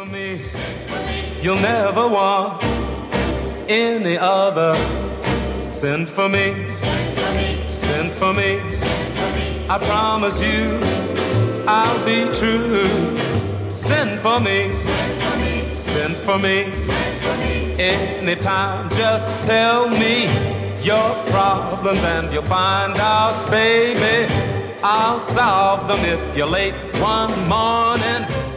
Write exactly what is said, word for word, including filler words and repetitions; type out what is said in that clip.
me. You'll never want any other. Send for me. Send for me. I promise you I'll be true. Send for me. Send for me. Anytime, just tell me your problems and you'll find out, baby, I'll solve them if you're late one morning.